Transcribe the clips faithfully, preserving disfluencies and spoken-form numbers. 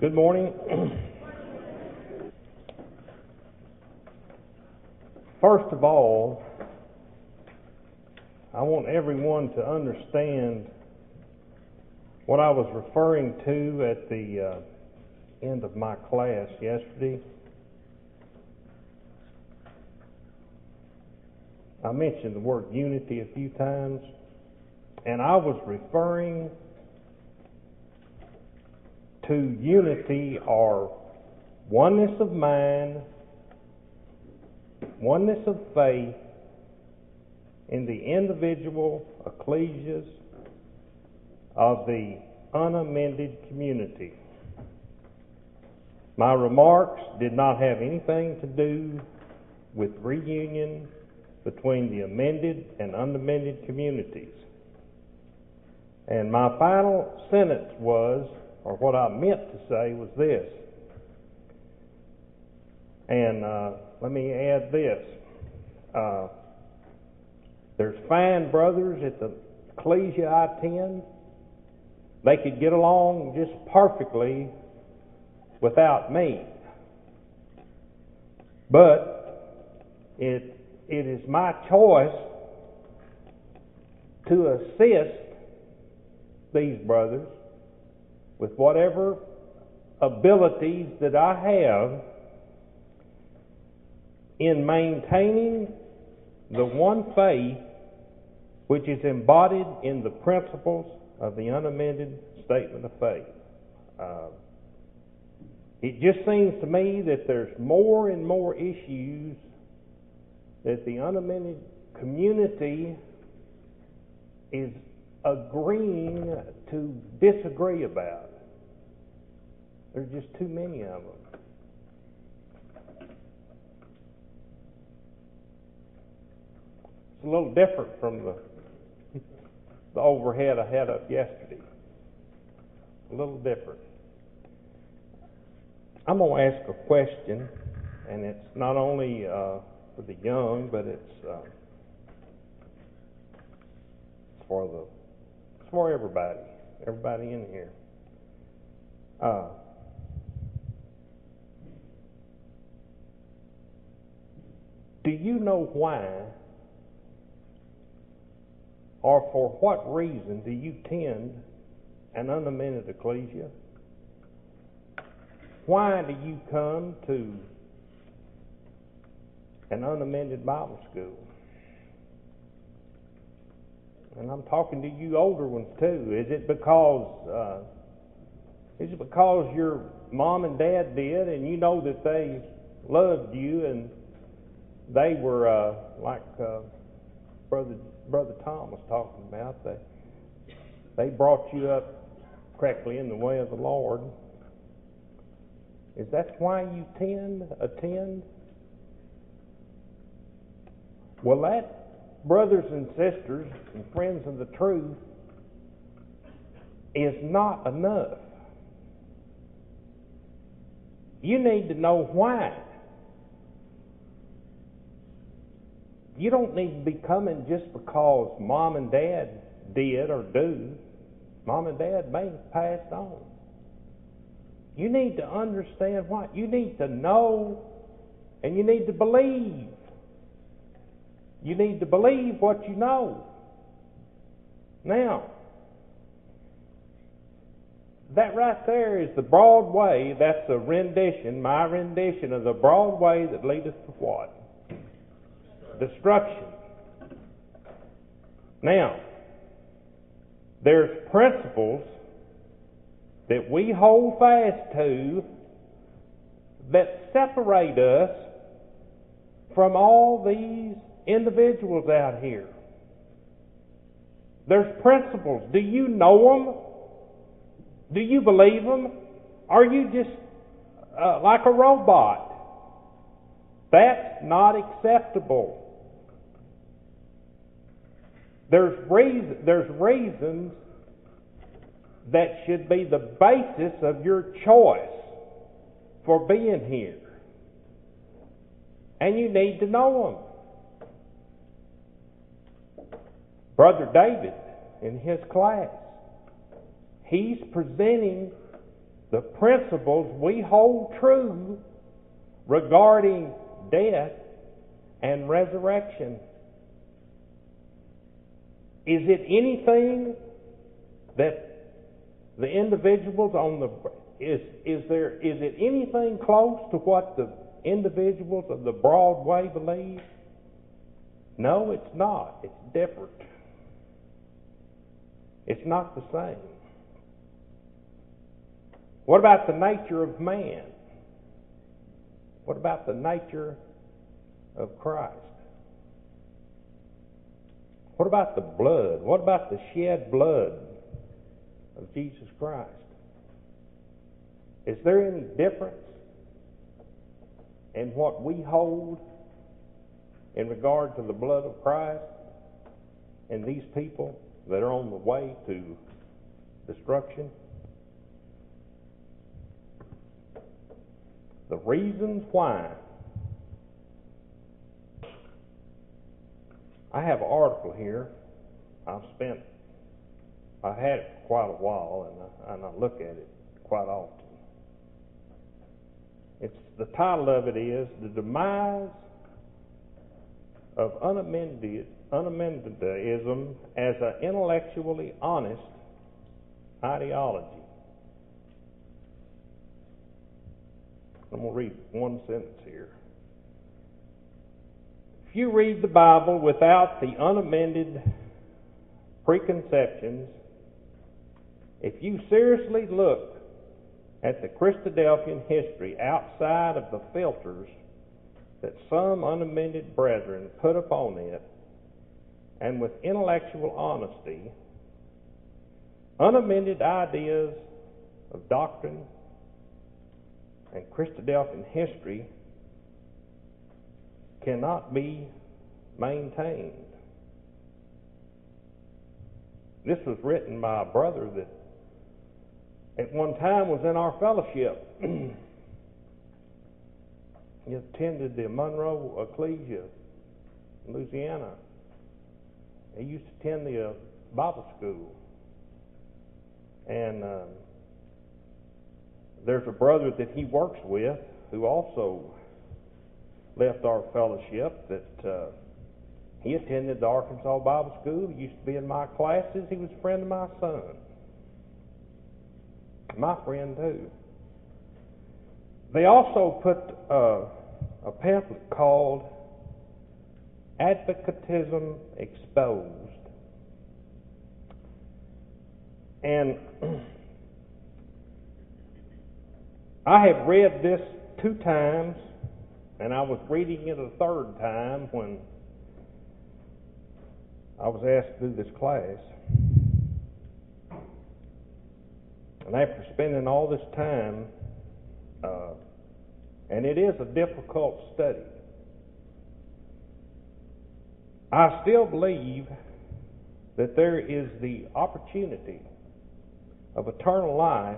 Good morning. First of all, I want everyone to understand what I was referring to at the uh, end of my class yesterday. I mentioned the word unity a few times, and I was referring to unity or oneness of mind, oneness of faith in the individual ecclesias of the unamended community. My remarks did not have anything to do with reunion between the amended and unamended communities. And my final sentence was, or what I meant to say was this. And uh, let me add this. Uh, there's fine brothers at the ecclesia I attend. They could get along just perfectly without me. But it it is my choice to assist these brothers with whatever abilities that I have in maintaining the one faith which is embodied in the principles of the unamended statement of faith. Uh, it just seems to me that there's more and more issues that the unamended community is agreeing to disagree about. There's just too many of them. It's a little different from the the overhead I had up yesterday. A little different. I'm going to ask a question, and it's not only uh, for the young, but it's, uh, it's for the it's for everybody, everybody in here. Uh, do you know why, or for what reason, do you tend an unamended ecclesia? Why do you come to an unamended Bible school? And I'm talking to you older ones too. Is it because uh, is it because your mom and dad did, and you know that they loved you, and they were uh, like uh, brother brother Tom was talking about? They they brought you up correctly in the way of the Lord. Is that why you tend attend? Well, that, brothers and sisters and friends of the truth, is not enough. You need to know why. You don't need to be coming just because mom and dad did or do. Mom and dad may have passed on. You need to understand why. You need to know, and you need to believe. You need to believe what you know. Now, that right there is the broad way. That's a rendition, my rendition of the broad way that leadeth to what? Destruction. Now, there's principles that we hold fast to that separate us from all these individuals out here. There's principles. Do you know them? Do you believe them? Are you just uh, like a robot? That's not acceptable. There's reason, there's reasons that should be the basis of your choice for being here. And you need to know them. Brother David, in his class, he's presenting the principles we hold true regarding death and resurrection. Is it anything that the individuals on the is is there is it anything close to what the individuals of the Broadway believe? No, it's not. It's different. It's not the same. What about the nature of man? What about the nature of Christ? What about the blood? What about the shed blood of Jesus Christ? Is there any difference in what we hold in regard to the blood of Christ and these people that are on the way to destruction? The reasons why. I have an article here. I've spent, I've had it for quite a while, and I, and I look at it quite often. It's the title of it is "The Demise of Unamended Unamendedism as an Intellectually Honest Ideology." I'm going to read one sentence here. If you read the Bible without the unamended preconceptions, if you seriously look at the Christadelphian history outside of the filters that some unamended brethren put upon it, and with intellectual honesty, unamended ideas of doctrine and Christadelphian history cannot be maintained. This was written by a brother that at one time was in our fellowship. He attended the Monroe Ecclesia in Louisiana. He used to attend the uh, Bible school. And um, there's a brother that he works with who also left our fellowship that uh, he attended the Arkansas Bible School. He used to be in my classes. He was a friend of my son. My friend too. They also put uh, a pamphlet called Advocatism Exposed. And I have read this two times, and I was reading it a third time when I was asked to do this class. And after spending all this time, uh, and it is a difficult study, I still believe that there is the opportunity of eternal life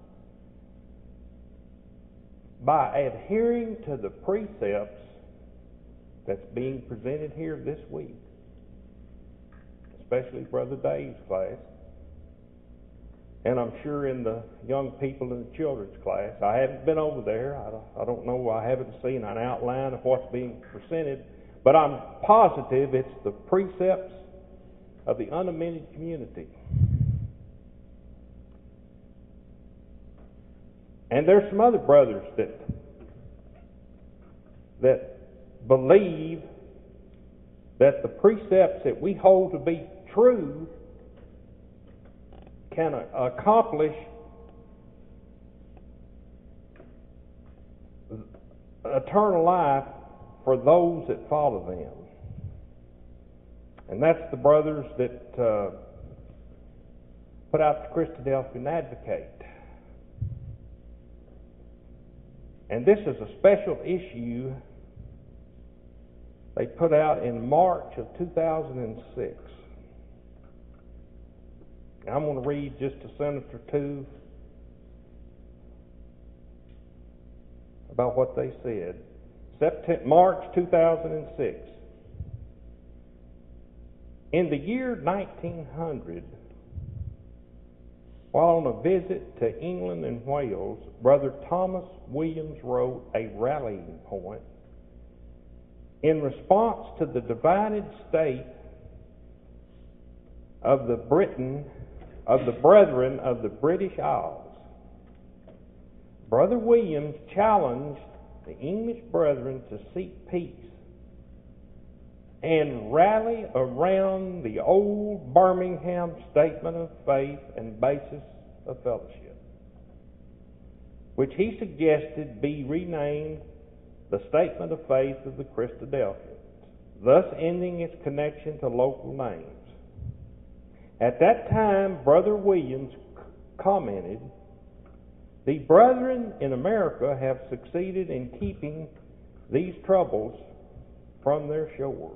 by adhering to the precepts that's being presented here this week, especially Brother Dave's class, and I'm sure in the young people in the children's class. I haven't been over there. I don't, I don't know. I haven't seen an outline of what's being presented, but I'm positive it's the precepts of the unamended community. And there's some other brothers that that believe that the precepts that we hold to be true can accomplish eternal life for those that follow them. And that's the brothers that uh, put out the Christadelphian Advocate. And this is a special issue they put out in March of two thousand six. I'm going to read just a sentence or two about what they said. September, March two thousand six. In the year nineteen hundred, While on a visit to England and Wales, Brother Thomas Williams wrote a rallying point in response to the divided state of the Britain, of the brethren of the British Isles. Brother Williams challenged the English brethren to seek peace and rally around the old Birmingham Statement of Faith and Basis of Fellowship, which he suggested be renamed the Statement of Faith of the Christadelphians, thus ending its connection to local names. At that time, Brother Williams commented, "The brethren in America have succeeded in keeping these troubles from their shores."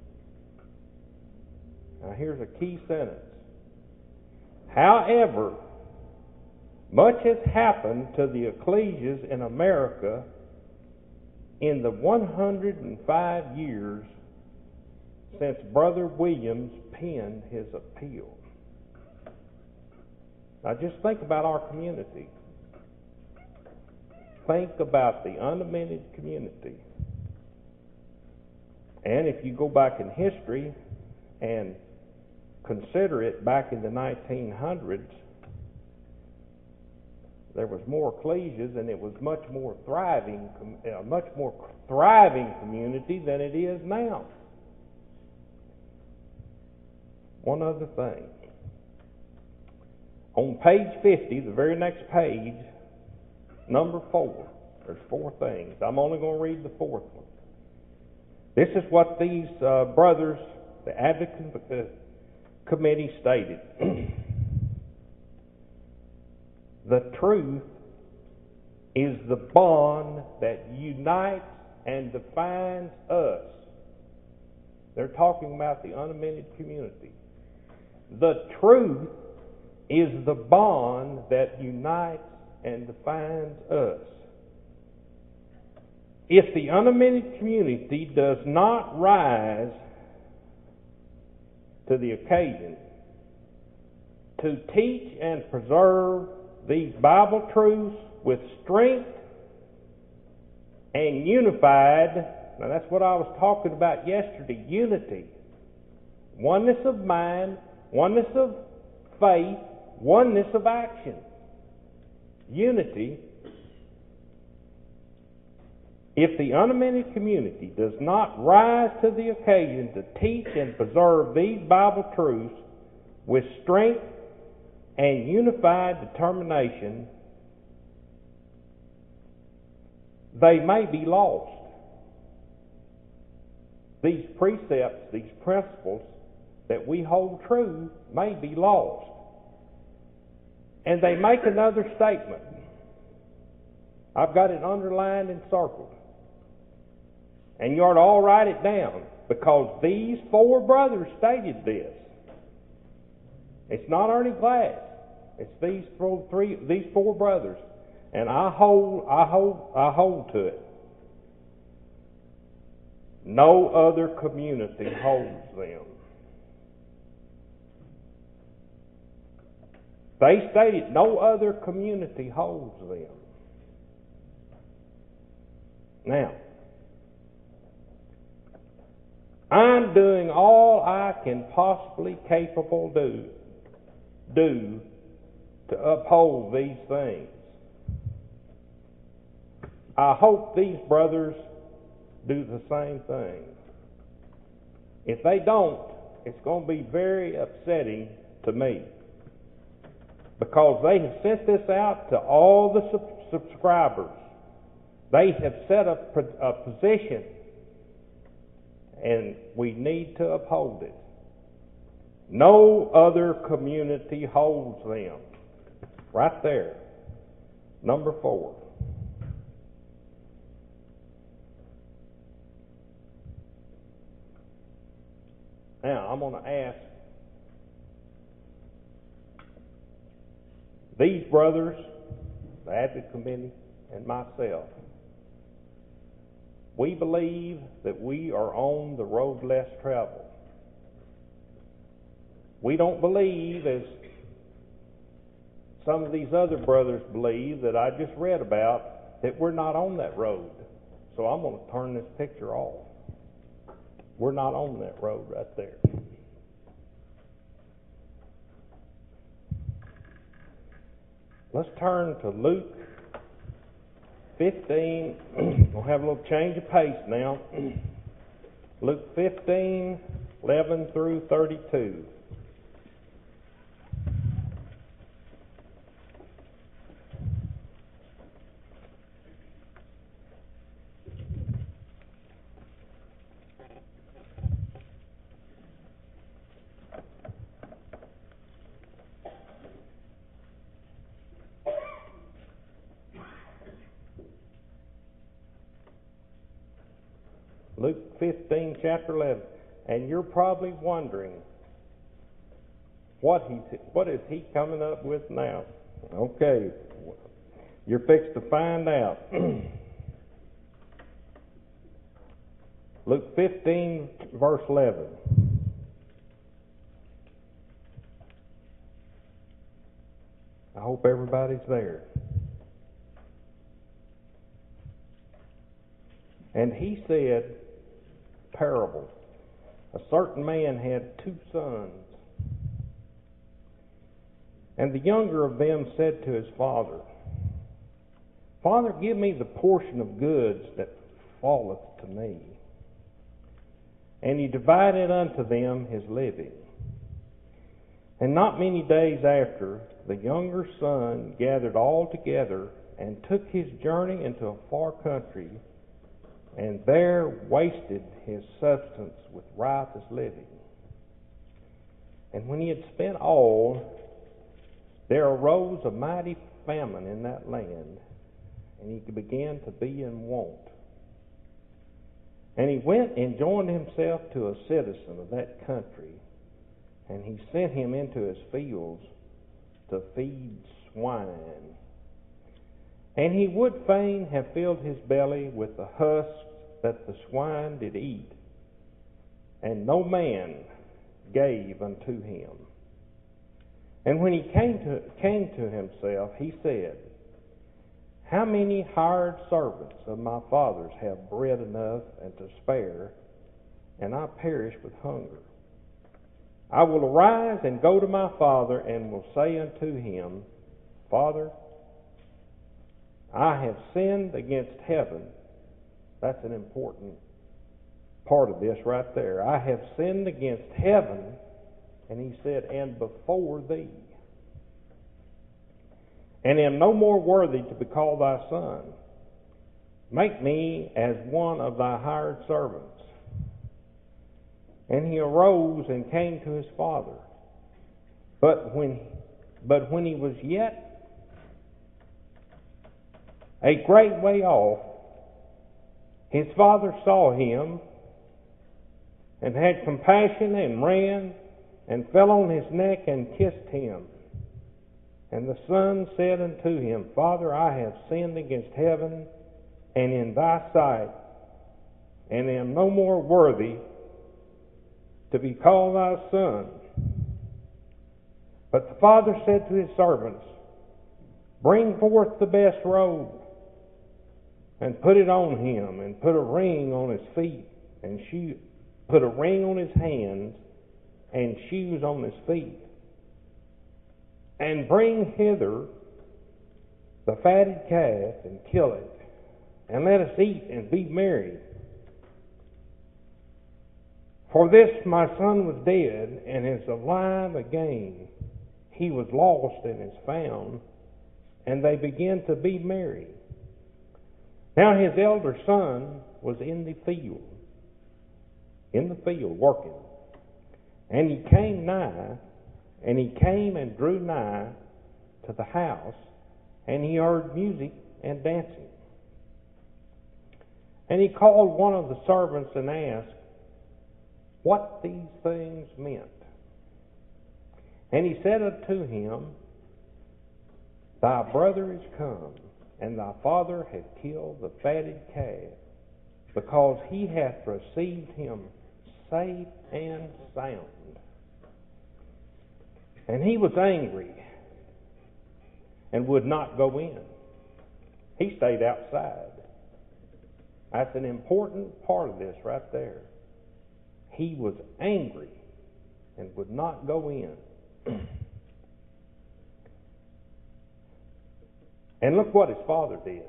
Now here's a key sentence. However, much has happened to the ecclesias in America in the one hundred five years since Brother Williams penned his appeal. Now just think about our community. Think about the unamended community. And if you go back in history and consider it back in the nineteen hundreds, there was more ecclesias and it was much more thriving, a much more thriving community than it is now. One other thing. On page fifty, the very next page, number four, there's four things. I'm only going to read the fourth one. This is what these uh, brothers, the Advocate uh, Committee, stated. The truth is the bond that unites and defines us. They're talking about the unamended community. The truth is the bond that unites and defines us. If the unamended community does not rise to the occasion to teach and preserve these Bible truths with strength and unified, now that's what I was talking about yesterday, unity, oneness of mind, oneness of faith, oneness of action, unity. If the unamended community does not rise to the occasion to teach and preserve these Bible truths with strength and unified determination, they may be lost. These precepts, these principles that we hold true may be lost. And they make another statement. I've got it underlined and circled. And you ought to all write it down, because these four brothers stated this. It's not Ernie Glass. It's these four, three, these four brothers, and I hold, I hold, I hold to it. No other community holds them. They stated no other community holds them. Now, I'm doing all I can possibly capable do, do to uphold these things. I hope these brothers do the same thing. If they don't, it's going to be very upsetting to me, because they have sent this out to all the sub- subscribers. They have set a, a position, and we need to uphold it. No other community holds them. Right there. Number four. Now, I'm going to ask these brothers, the Advocate Committee, and myself, we believe that we are on the road less traveled. We don't believe, as some of these other brothers believe that I just read about, that we're not on that road. So I'm going to turn this picture off. We're not on that road right there. Let's turn to Luke fifteen. We'll have a little change of pace now. Luke fifteen, eleven through thirty-two. Luke fifteen, chapter eleven. And you're probably wondering, what he what is he coming up with now? Okay, you're fixed to find out. Luke fifteen, verse eleven. I hope everybody's there. And he said, parable. A certain man had two sons. And the younger of them said to his father, Father, give me the portion of goods that falleth to me. And he divided unto them his living. And not many days after, the younger son gathered all together and took his journey into a far country, and there wasted his substance with riotous living. And when he had spent all, there arose a mighty famine in that land, and he began to be in want. And he went and joined himself to a citizen of that country, and he sent him into his fields to feed swine. And he would fain have filled his belly with the husks that the swine did eat, and no man gave unto him. And when he came to, came to himself, he said, How many hired servants of my father's have bread enough and to spare, and I perish with hunger? I will arise and go to my father, and will say unto him, Father, I have sinned against heaven. That's an important part of this right there. I have sinned against heaven, and he said, and before thee, and am no more worthy to be called thy son. Make me as one of thy hired servants. And he arose and came to his father. But when, but when he was yet a great way off, his father saw him, and had compassion, and ran, and fell on his neck, and kissed him. And the son said unto him, Father, I have sinned against heaven, and in thy sight, and am no more worthy to be called thy son. But the father said to his servants, Bring forth the best robe, and put it on him, and put a ring on his feet, and shoe, put a ring on his hands, and shoes on his feet. And bring hither the fatted calf, and kill it, and let us eat and be merry. For this my son was dead, and is alive again. He was lost, and is found. And they began to be merry. Now his elder son was in the field, in the field working. And he came nigh, and he came and drew nigh to the house, and he heard music and dancing. And he called one of the servants and asked what these things meant. And he said unto him, Thy brother is come, and thy father hath killed the fatted calf, because he hath received him safe and sound. And he was angry. and would not go in. He stayed outside. That's an important part of this right there. He was angry and would not go in. And look what his father did.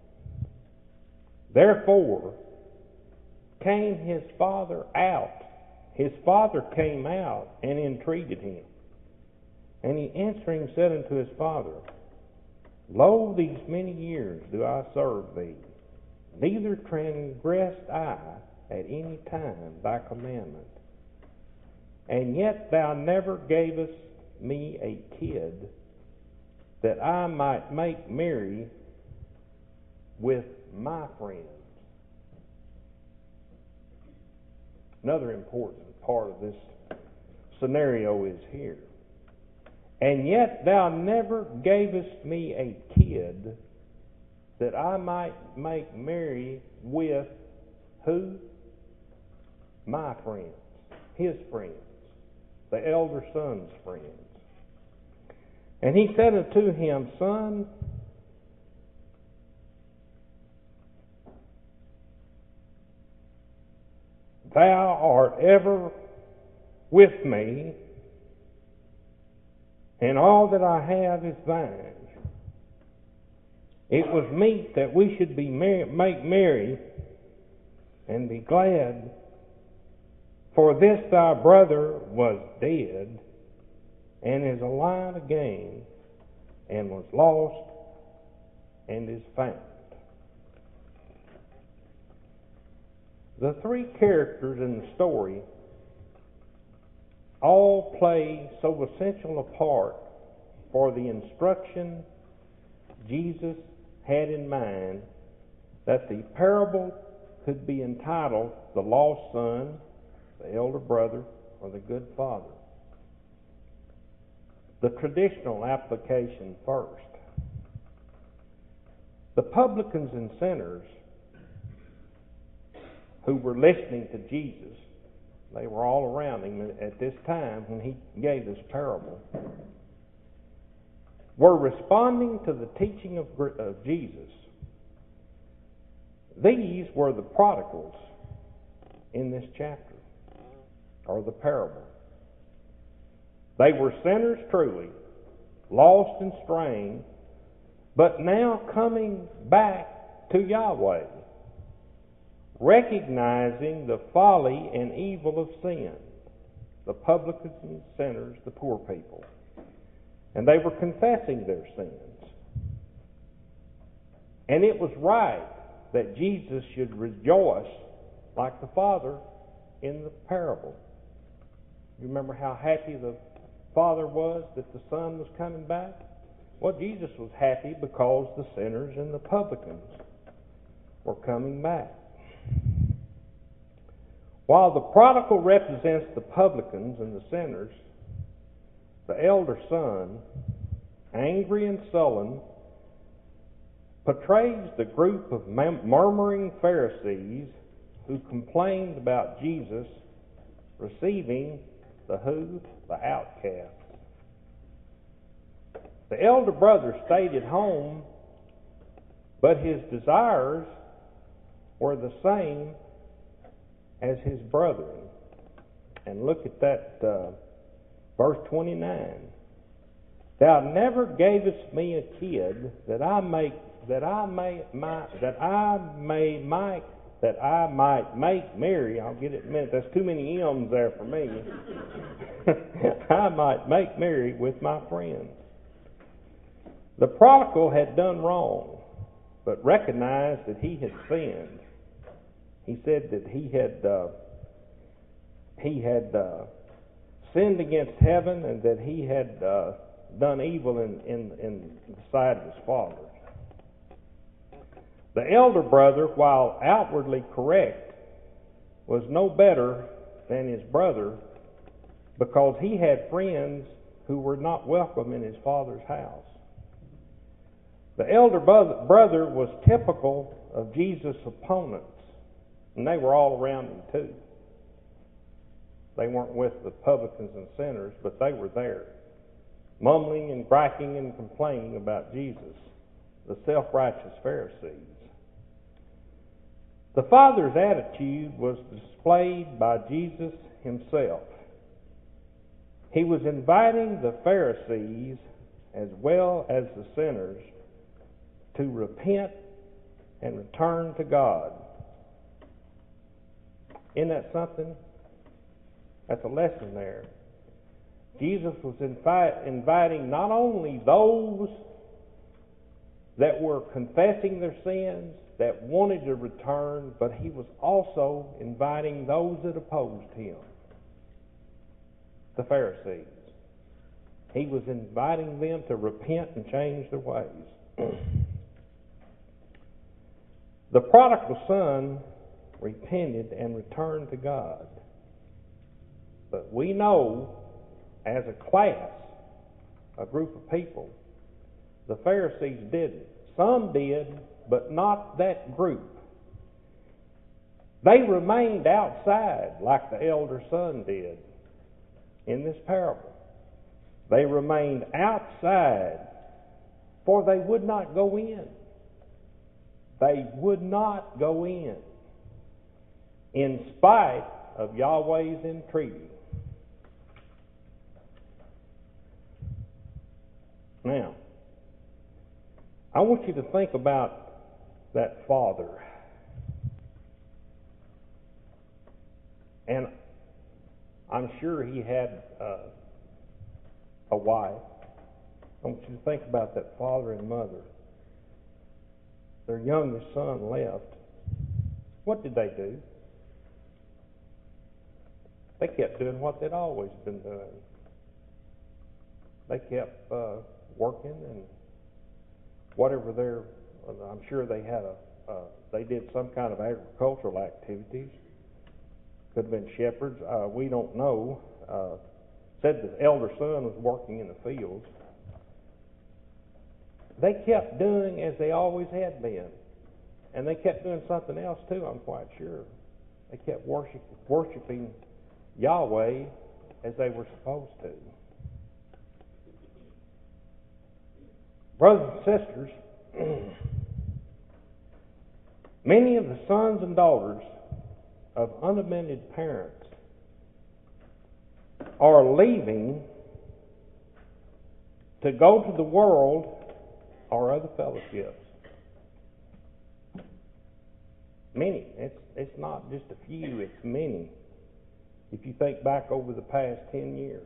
Therefore came his father out. His father came out and entreated him. And he answering said unto his father, Lo, these many years do I serve thee, neither transgressed I at any time thy commandment. And yet thou never gavest me a kid, that I might make merry with my friends. Another important part of this scenario is here. And yet thou never gavest me a kid, that I might make merry with who? My friends, his friends, the elder son's friends. And he said unto him, Son, thou art ever with me, and all that I have is thine. It was meet that we should be mer- make merry and be glad, for this thy brother was dead, and is alive again, and was lost, and is found. The three characters in the story all play so essential a part for the instruction Jesus had in mind that the parable could be entitled The Lost Son, the Elder Brother, or the Good Father. The traditional application first. The publicans and sinners who were listening to Jesus, they were all around him at this time when he gave this parable, were responding to the teaching of, of Jesus. These were the prodigals in this chapter, or the parable. They were sinners truly, lost and straying, but now coming back to Yahweh, recognizing the folly and evil of sin, the publicans and sinners, the poor people. And they were confessing their sins. And it was right that Jesus should rejoice like the Father in the parable. You remember how happy the Father was that the Son was coming back? Well, Jesus was happy because the sinners and the publicans were coming back. While the prodigal represents the publicans and the sinners, the elder son, angry and sullen, portrays the group of murmuring Pharisees who complained about Jesus receiving the who? The outcasts. The elder brother stayed at home, but his desires were the same as his brethren. And look at that uh, verse twenty-nine. Thou never gavest me a kid that I make that I may my, that I may make that I might make merry. I'll get it in a minute. That's too many M's there for me. I might make merry with my friends. The prodigal had done wrong, but recognized that he had sinned. He said that he had uh, he had uh, sinned against heaven, and that he had uh, done evil in, in, in the sight of his father. The elder brother, while outwardly correct, was no better than his brother, because he had friends who were not welcome in his father's house. The elder brother was typical of Jesus' opponents, and they were all around him too. They weren't with the publicans and sinners, but they were there. mumbling and griping and complaining about Jesus, the self-righteous Pharisees. The Father's attitude was displayed by Jesus himself. He was inviting the Pharisees as well as the sinners to repent and return to God. Isn't that something? That's a lesson there. Jesus was invi- inviting not only those that were confessing their sins, that wanted to return, but he was also inviting those that opposed him, the Pharisees. He was inviting them to repent and change their ways. The prodigal son repented and returned to God. But we know, as a class, a group of people, the Pharisees didn't. Some did, but not that group. They remained outside like the elder son did in this parable. They remained outside, for they would not go in. They would not go in, in spite of Yahweh's entreaty. Now, I want you to think about that father. And I'm sure he had uh, a wife. I want you to think about that father and mother. Their youngest son left. What did they do? They kept doing what they'd always been doing. They kept uh, working and whatever their, I'm sure they had a, uh, they did some kind of agricultural activities. Could have been shepherds. Uh, we don't know. Uh, said the elder son was working in the fields. They kept doing as they always had been. And they kept doing something else too, I'm quite sure. They kept worship, worshiping Yahweh as they were supposed to. Brothers and sisters, many of the sons and daughters of unamended parents are leaving to go to the world or other fellowships. Many. It's, it's not just a few, it's many. If you think back over the past ten years.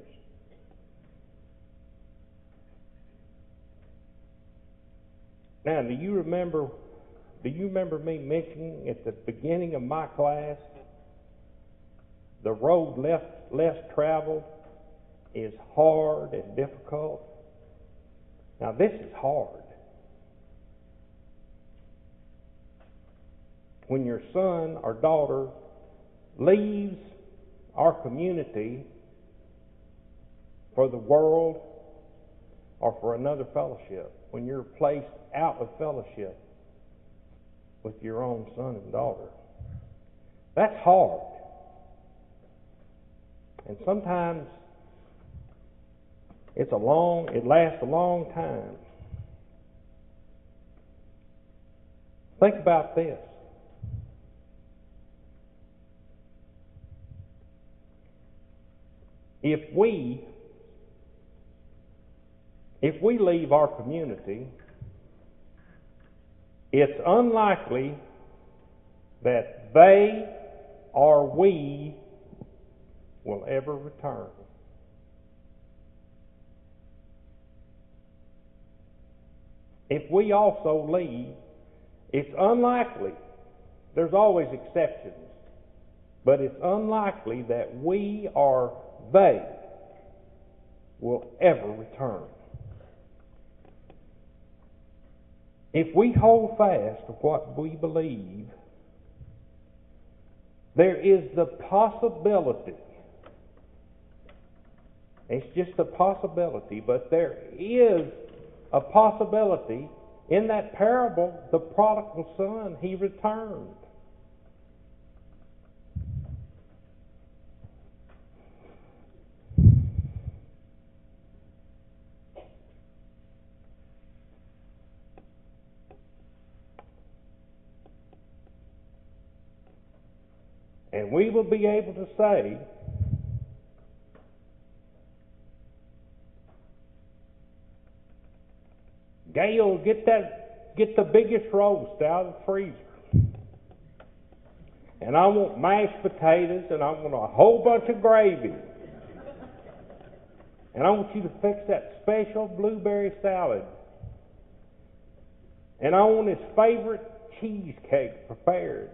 Now, do you remember do you remember me mentioning at the beginning of my class, the road less, less traveled is hard and difficult? Now, this is hard. When your son or daughter leaves our community for the world or for another fellowship, when you're placed out of fellowship with your own son and daughter, that's hard. And sometimes it's a long, it lasts a long time. Think about this. If we, if we leave our community, it's unlikely that they or we will ever return. If we also leave, it's unlikely, there's always exceptions, but it's unlikely that we or they will ever return. If we hold fast to what we believe, there is the possibility, it's just a possibility, but there is a possibility in that parable, the prodigal son, he returned. And we will be able to say, Gail, get that, get the biggest roast out of the freezer. And I want mashed potatoes, and I want a whole bunch of gravy. And I want you to fix that special blueberry salad. And I want his favorite cheesecake prepared.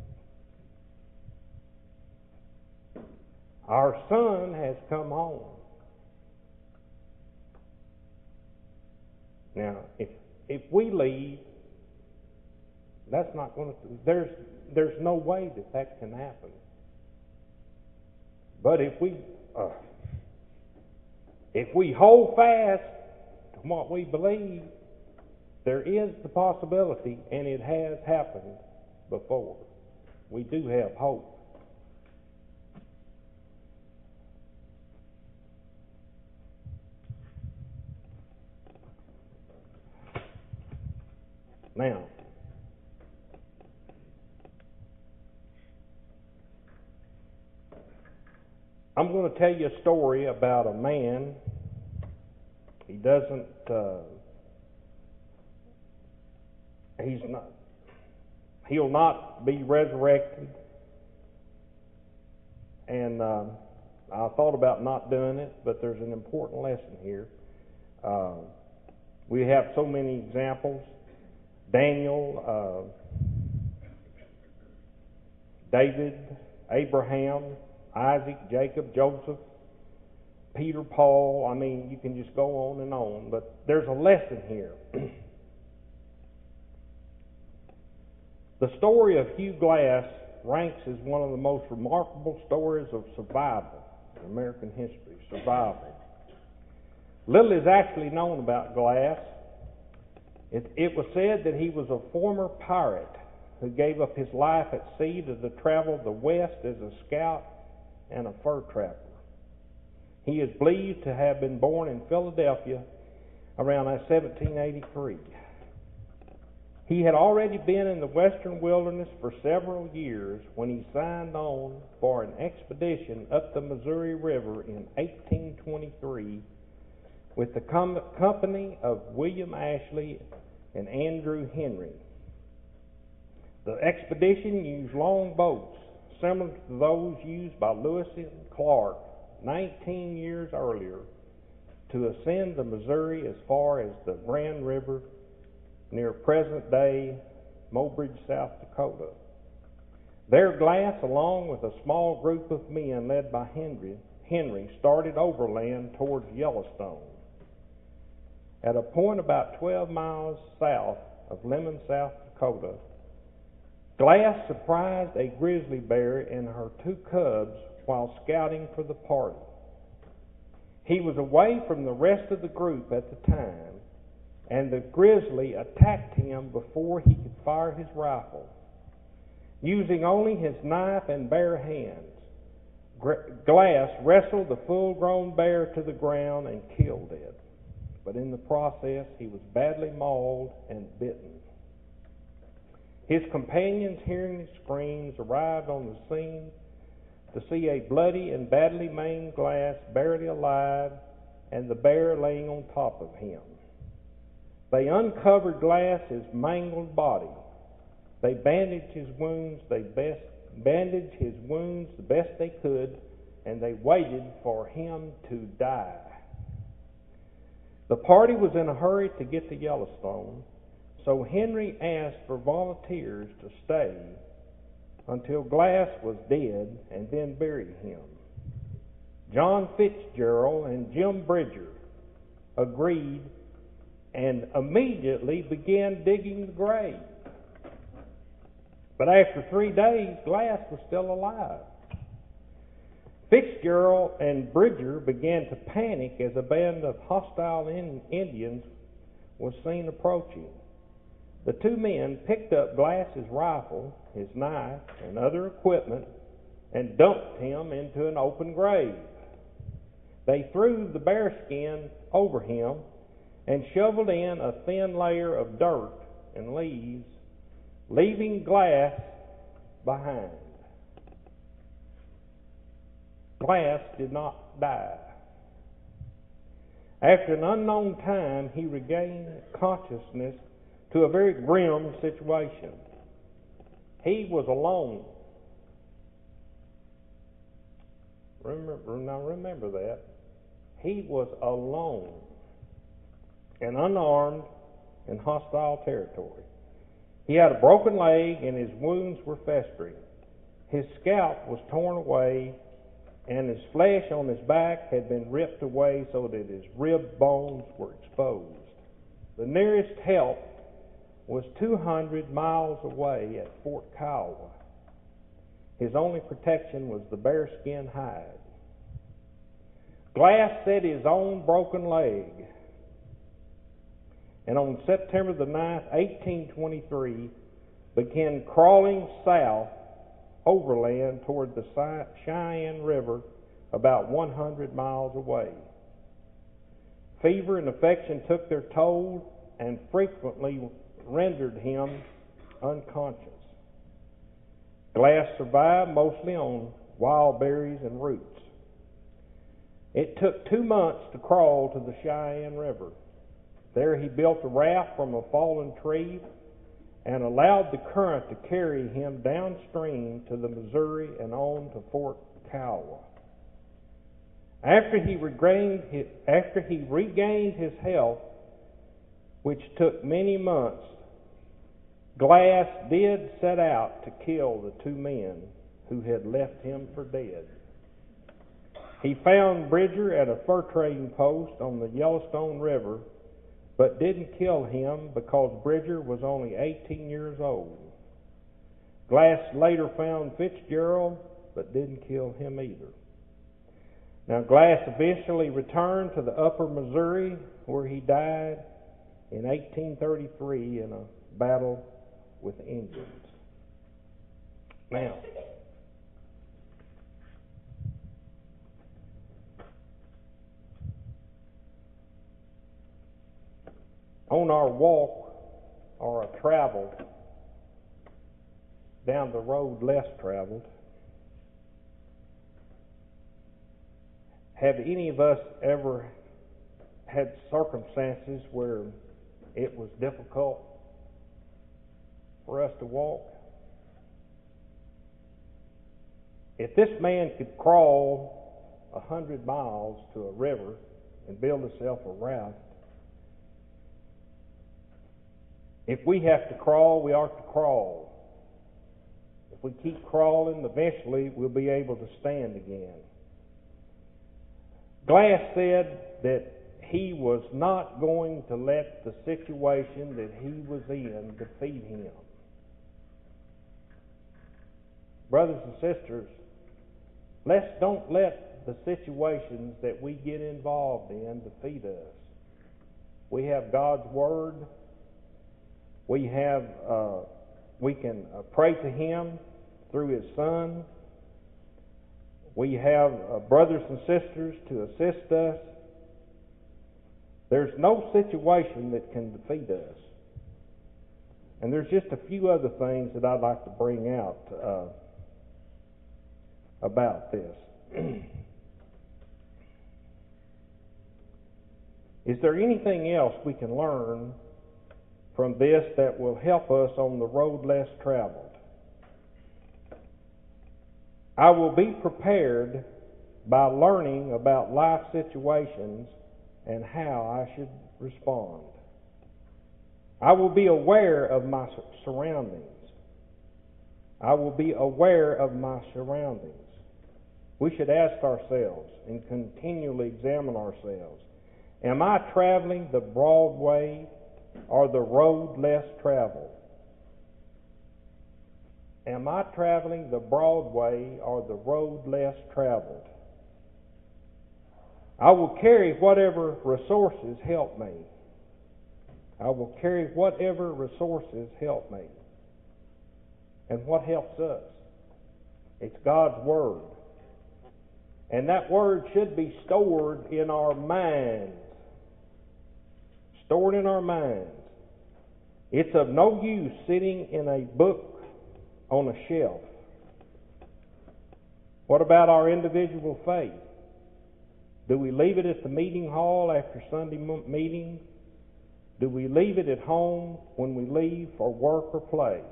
Our son has come home. Now, if if we leave, that's not going to. There's there's no way that that can happen. But if we uh, if we hold fast to what we believe, there is the possibility, and it has happened before. We do have hope. Now, I'm going to tell you a story about a man. He doesn't, uh, he's not, he'll not be resurrected. And uh, I thought about not doing it, but there's an important lesson here. Uh, we have so many examples. Daniel, uh, David, Abraham, Isaac, Jacob, Joseph, Peter, Paul. I mean, you can just go on and on, but there's a lesson here. The story of Hugh Glass ranks as one of the most remarkable stories of survival in American history. Survival. Little is actually known about Glass. It, it was said that he was a former pirate who gave up his life at sea to travel the West as a scout and a fur trapper. He is believed to have been born in Philadelphia around seventeen eighty-three. He had already been in the western wilderness for several years when he signed on for an expedition up the Missouri River in eighteen twenty-three with the com- company of William Ashley and Andrew Henry. The expedition used long boats similar to those used by Lewis and Clark nineteen years earlier to ascend the Missouri as far as the Grand River near present-day Mobridge, South Dakota. There, Glass, along with a small group of men led by Henry, Henry started overland towards Yellowstone. At a point about twelve miles south of Lemon, South Dakota, Glass surprised a grizzly bear and her two cubs while scouting for the party. He was away from the rest of the group at the time, and the grizzly attacked him before he could fire his rifle. Using only his knife and bare hands, Glass wrestled the full-grown bear to the ground and killed it. But in the process, he was badly mauled and bitten. His companions, hearing the screams, arrived on the scene to see a bloody and badly maimed Glass barely alive and the bear laying on top of him. They uncovered Glass's mangled body. They bandaged his wounds. They best bandaged his wounds the best they could, and they waited for him to die. The party was in a hurry to get to Yellowstone, so Henry asked for volunteers to stay until Glass was dead and then bury him. John Fitzgerald and Jim Bridger agreed and immediately began digging the grave. But after three days, Glass was still alive. Fitzgerald and Bridger began to panic as a band of hostile Indians was seen approaching. The two men picked up Glass's rifle, his knife, and other equipment and dumped him into an open grave. They threw the bearskin over him and shoveled in a thin layer of dirt and leaves, leaving Glass behind. Glass did not die. After an unknown time, he regained consciousness to a very grim situation. He was alone. Remember, now remember that. He was alone and unarmed in hostile territory. He had a broken leg and his wounds were festering. His scalp was torn away and his flesh on his back had been ripped away so that his rib bones were exposed. The nearest help was two hundred miles away at Fort Kiowa. His only protection was the bearskin hide. Glass set his own broken leg, and on September the ninth, eighteen twenty-three, began crawling south overland toward the Cheyenne River about one hundred miles away. Fever and affection took their toll and frequently rendered him unconscious. Glass survived mostly on wild berries and roots. It took two months to crawl to the Cheyenne River. There he built a raft from a fallen tree and allowed the current to carry him downstream to the Missouri and on to Fort Kiowa. After he regained his, after he regained his health, which took many months, Glass did set out to kill the two men who had left him for dead. He found Bridger at a fur trading post on the Yellowstone River, but didn't kill him because Bridger was only eighteen years old. Glass later found Fitzgerald, but didn't kill him either. Now, Glass eventually returned to the upper Missouri, where he died in eighteen thirty-three in a battle with Indians. Now, on our walk or a travel down the road less traveled, have any of us ever had circumstances where it was difficult for us to walk? If this man could crawl a hundred miles to a river and build himself a raft, if we have to crawl, we ought to crawl. If we keep crawling, eventually we'll be able to stand again. Glass said that he was not going to let the situation that he was in defeat him. Brothers and sisters, let's don't let the situations that we get involved in defeat us. We have God's Word. We have, uh, we can uh, pray to Him through His Son. We have uh, brothers and sisters to assist us. There's no situation that can defeat us. And there's just a few other things that I'd like to bring out uh, about this. Is there anything else we can learn from this that will help us on the road less traveled? I will be prepared by learning about life situations and how I should respond. I will be aware of my surroundings. I will be aware of my surroundings. We should ask ourselves and continually examine ourselves. Am I traveling the broad way or the road less traveled? Am I traveling the broad way or the road less traveled? I will carry whatever resources help me. I will carry whatever resources help me. And what helps us? It's God's Word. And that Word should be stored in our minds. Stored in our minds. It's of no use sitting in a book on a shelf. What about our individual faith? Do we leave it at the meeting hall after Sunday meeting? Do we leave it at home when we leave for work or play?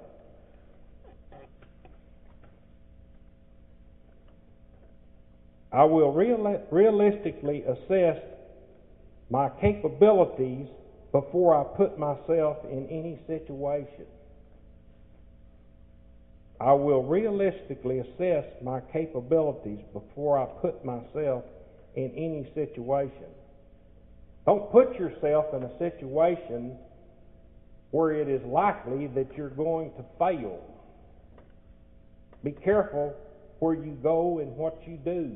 I will real- realistically assess my capabilities before I put myself in any situation. I will realistically assess my capabilities before I put myself in any situation. Don't put yourself in a situation where it is likely that you're going to fail. Be careful where you go and what you do.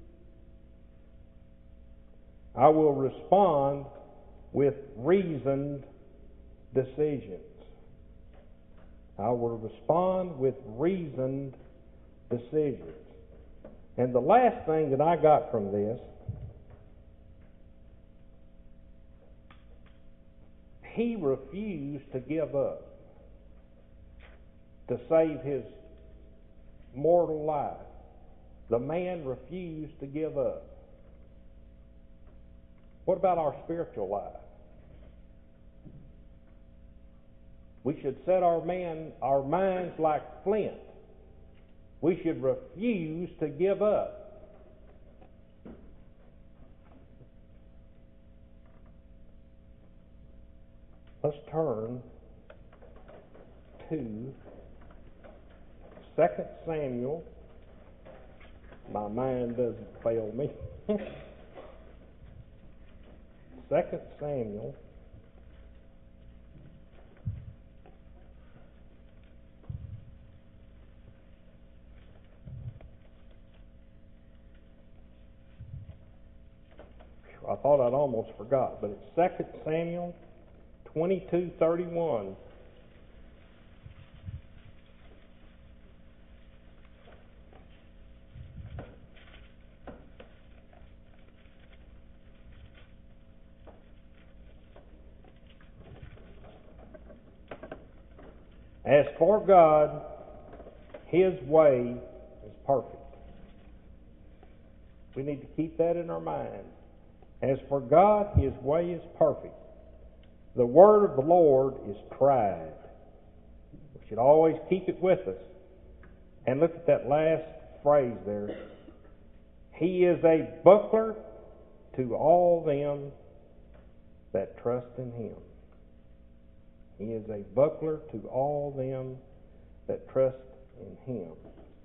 I will respond with reasoned decisions. I will respond with reasoned decisions. And the last thing that I got from this, he refused to give up to save his mortal life. The man refused to give up. What about our spiritual life? We should set our man, our minds like flint. We should refuse to give up. Let's turn to Second Samuel. My mind doesn't fail me. Second Samuel. I thought I'd almost forgot, but it's Second Samuel twenty-two thirty-one. As for God, His way is perfect. We need to keep that in our mind. As for God, His way is perfect. The word of the Lord is tried. We should always keep it with us. And look at that last phrase there. He is a buckler to all them that trust in Him. He is a buckler to all them that trust in Him.